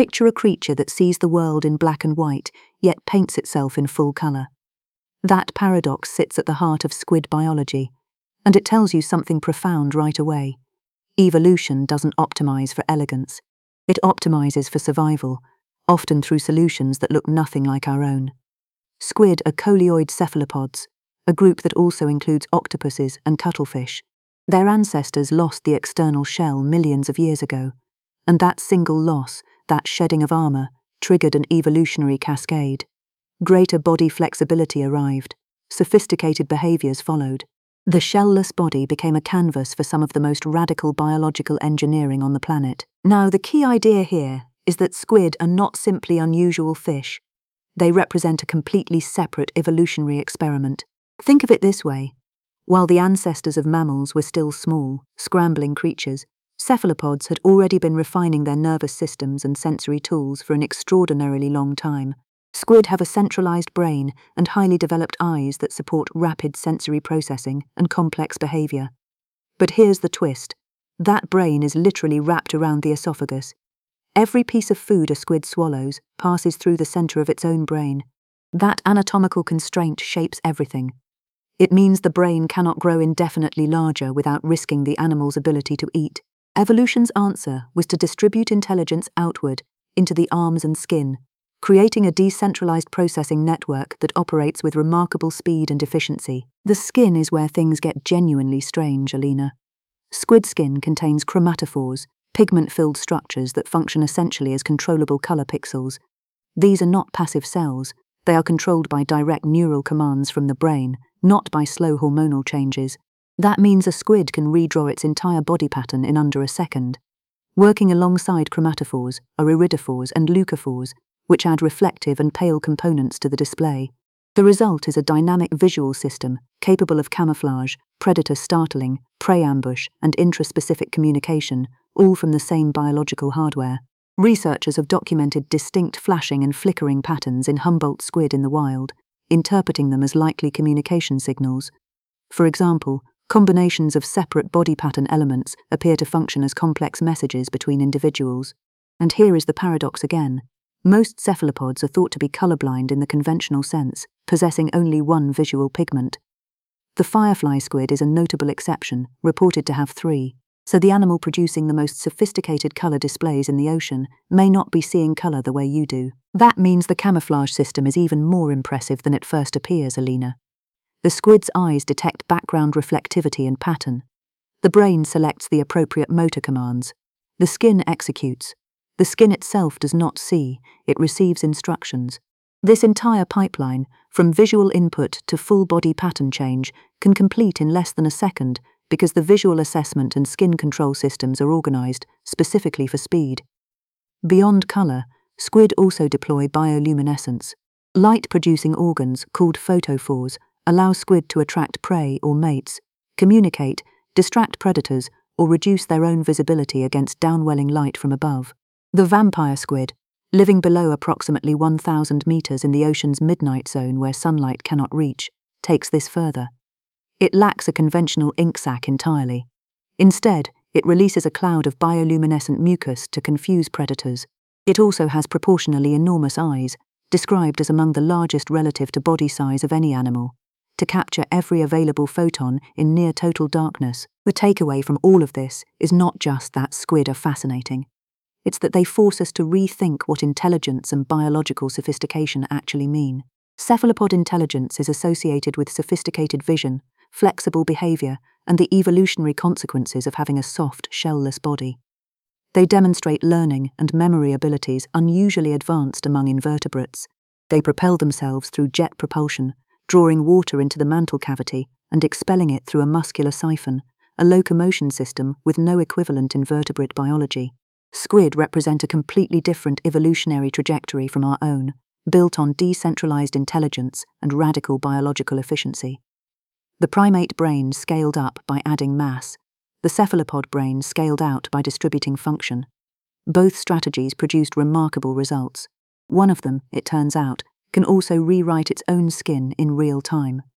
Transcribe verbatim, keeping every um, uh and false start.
Picture a creature that sees the world in black and white, yet paints itself in full colour. That paradox sits at the heart of squid biology, and it tells you something profound right away. Evolution doesn't optimize for elegance. It optimizes for survival, often through solutions that look nothing like our own. Squid are coleoid cephalopods, a group that also includes octopuses and cuttlefish. Their ancestors lost the external shell millions of years ago, and that single loss, that shedding of armor, triggered an evolutionary cascade. Greater body flexibility arrived, sophisticated behaviors followed. The shellless body became a canvas for some of the most radical biological engineering on the planet. Now, the key idea here is that squid are not simply unusual fish. They represent a completely separate evolutionary experiment. Think of it this way. While the ancestors of mammals were still small, scrambling creatures, cephalopods had already been refining their nervous systems and sensory tools for an extraordinarily long time. Squid have a centralized brain and highly developed eyes that support rapid sensory processing and complex behavior. But here's the twist. That brain is literally wrapped around the esophagus. Every piece of food a squid swallows passes through the center of its own brain. That anatomical constraint shapes everything. It means the brain cannot grow indefinitely larger without risking the animal's ability to eat. Evolution's answer was to distribute intelligence outward, into the arms and skin, creating a decentralized processing network that operates with remarkable speed and efficiency. The skin is where things get genuinely strange, Alina. Squid skin contains chromatophores, pigment-filled structures that function essentially as controllable color pixels. These are not passive cells. They are controlled by direct neural commands from the brain, not by slow hormonal changes. That means a squid can redraw its entire body pattern in under a second. Working alongside chromatophores are iridophores and leucophores, which add reflective and pale components to the display. The result is a dynamic visual system capable of camouflage, predator startling, prey ambush, and intraspecific communication, all from the same biological hardware. Researchers have documented distinct flashing and flickering patterns in Humboldt squid in the wild, interpreting them as likely communication signals. For example, combinations of separate body pattern elements appear to function as complex messages between individuals. And here is the paradox again. Most cephalopods are thought to be colorblind in the conventional sense, possessing only one visual pigment. The firefly squid is a notable exception, reported to have three, so the animal producing the most sophisticated color displays in the ocean may not be seeing color the way you do. That means the camouflage system is even more impressive than it first appears, Alina. The squid's eyes detect background reflectivity and pattern. The brain selects the appropriate motor commands. The skin executes. The skin itself does not see, it receives instructions. This entire pipeline, from visual input to full body pattern change, can complete in less than a second because the visual assessment and skin control systems are organized specifically for speed. Beyond color, squid also deploy bioluminescence. Light-producing organs, called photophores, allow squid to attract prey or mates, communicate, distract predators, or reduce their own visibility against downwelling light from above. The vampire squid, living below approximately one thousand meters in the ocean's midnight zone where sunlight cannot reach, takes this further. It lacks a conventional ink sac entirely. Instead, it releases a cloud of bioluminescent mucus to confuse predators. It also has proportionally enormous eyes, described as among the largest relative to body size of any animal, to capture every available photon in near total darkness. The takeaway from all of this is not just that squid are fascinating. It's that they force us to rethink what intelligence and biological sophistication actually mean. Cephalopod intelligence is associated with sophisticated vision, flexible behavior, and the evolutionary consequences of having a soft, shellless body. They demonstrate learning and memory abilities unusually advanced among invertebrates. They propel themselves through jet propulsion, drawing water into the mantle cavity and expelling it through a muscular siphon, a locomotion system with no equivalent in vertebrate biology. Squid represent a completely different evolutionary trajectory from our own, built on decentralized intelligence and radical biological efficiency. The primate brain scaled up by adding mass, the cephalopod brain scaled out by distributing function. Both strategies produced remarkable results. One of them, it turns out, can also rewrite its own skin in real time.